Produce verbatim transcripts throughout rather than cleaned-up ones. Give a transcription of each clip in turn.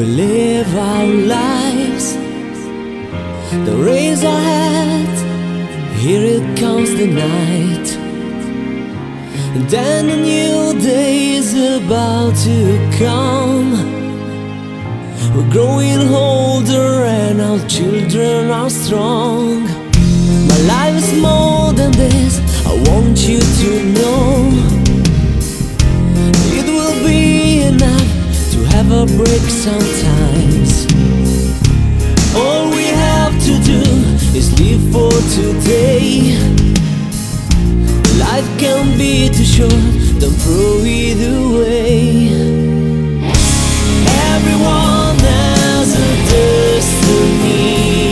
We live our lives, the raise our heads. Here it comes the night, and then a new day is about to come. We're growing older and our children are strong. My life is more than this, I want you to know. It will be enough to have a break sometimes. All we have to do is live for today. Life can be too short, don't throw it away. Everyone has a destiny.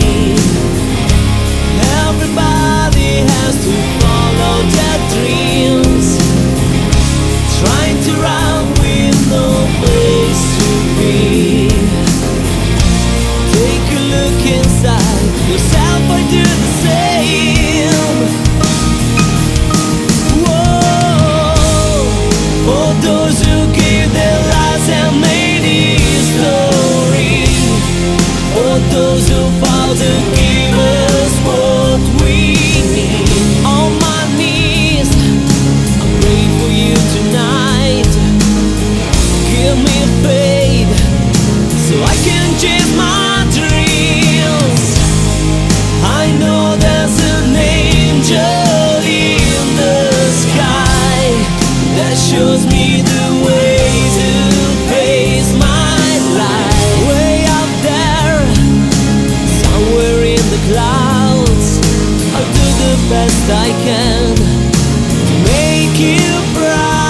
Everybody has to follow their dreams, trying to run with no place to be. Take a look inside yourself, I do the same. Whoa, for those who give their lives and made history, for those who fought to give us what we need. On my knees, I pray for you tonight. Give me faith so I can chase my dreams. I know there's an angel in the sky that shows me the way to face my life. Way up there, somewhere in the clouds, I'll do the best I can to make you proud.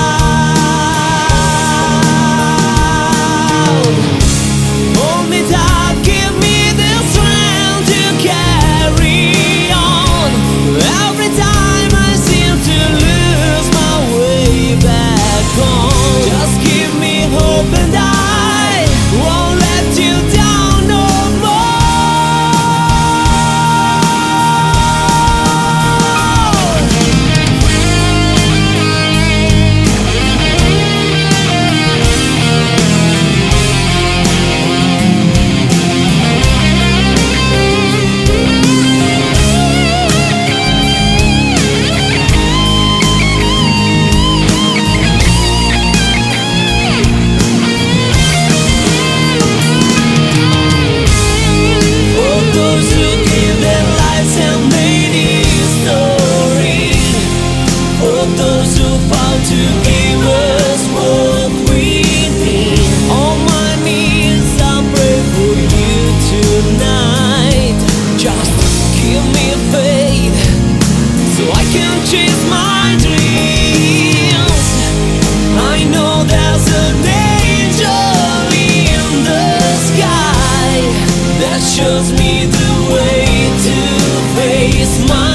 Hold me tight, give me the strength to carry on. Every time I seem to lose my way back home, just give me hope and I won't let you down no more. To give us what we need. On my knees, I pray for you tonight. Just give me faith so I can chase my dreams. I know there's an angel in the sky that shows me the way to face my